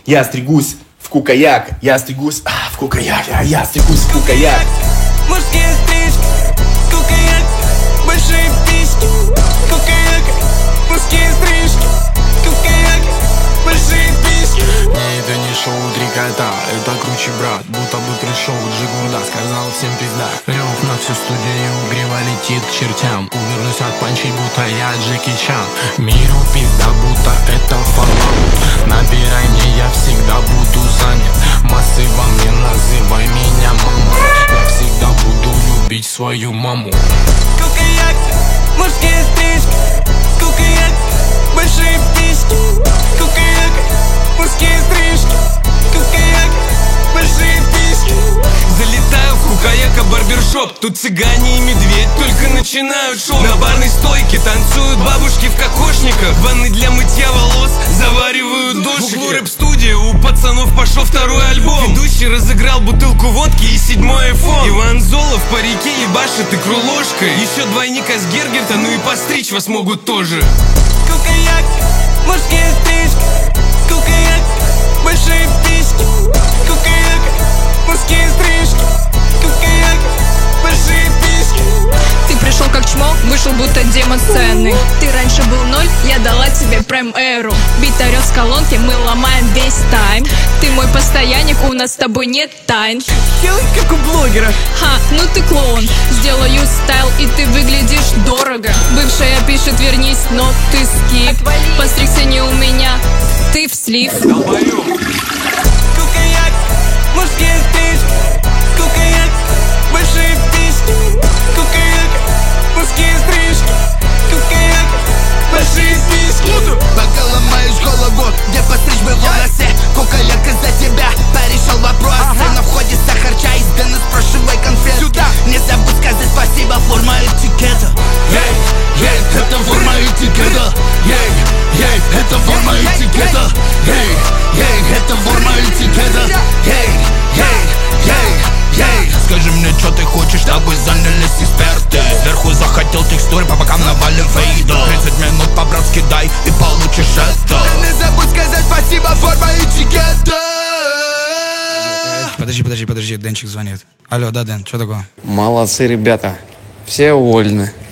Я стригусь в кукаяк, я стригусь в кукаяк, я стригусь в кукаяк. Мужские стрижки, кукаяк, большие письки, кукаяк. Мужские стрижки, кукаяк, большие письки. Не, это не шоу «Три кота», это круче, брат. Будто бы пришел Джигурда, сказал всем пизда. Рев на всю студию, грива летит к чертям. Увернусь от панчей, будто я Джеки Чан. Миру пизда, будто это Fallout. Набирай мне, я всегда буду занят. Массы во мне, называй меня мама. Я всегда буду любить свою маму. Кукаяк, мужские стрижки, кукаяк, большие письки, кукаяк. Мужские стрижки, кукаяк, большие письки. Залетаю в кукаяка барбершоп. Тут цыгане и медведь только начинают шоу. На барной стойке танцуют бабушки в кокошниках. Ванны для мытья волос заваривают дошики. В углу рэп-студии у пацанов пошел второй альбом. Ведущий разыграл бутылку водки и 7-й iPhone. Иван Золов по реке ебашит икру ложкой. Еще двойника с Гергерта, ну и постричь вас могут тоже. Кукаяк, мужские стрижки, кукаяк, большие письки, кукаяк. Мужские стрижки, кукаяк, большие письки. Ты пришел как чмо, вышел будто демон сцены. Ты раньше был 0, я дала тебе прем-эру. Бит орет с колонки, мы ломаем весь тайм. Ты мой постоянник, у нас с тобой нет тайн. Делай как у блогера. Ха, ну ты клоун. Сделаю стайл, и ты выглядишь дорого. Бывшая пишет вернись, но ты скип. Постригся не у меня, ты в слив. Кукаяк, мужские стрижки, кукаяк, большие письки, кукаяк. Мужские стрижки, кукаяк, большие письки. Пока ломаешь голову, где постричь бы волосы. Кукаяк из-за тебя порешил вопросы. На входе сахар, чай, сданы, спрашивай конфетки. Не забудь сказать спасибо, форма этикета. Ей, это форма этикета. Ей, это форма этикета. Ей, это форма этикета. Ей, скажи мне, что ты хочешь, чтобы занялись эксперты. Сверху захотел текстуры, по бокам навалим фейда. 30 минут по-братски дай и получишь это. Да не забудь сказать спасибо, форма этикета. Подожди, Денчик звонит. Алло, да, Дэн, что такое? Молодцы, ребята. Все уволены.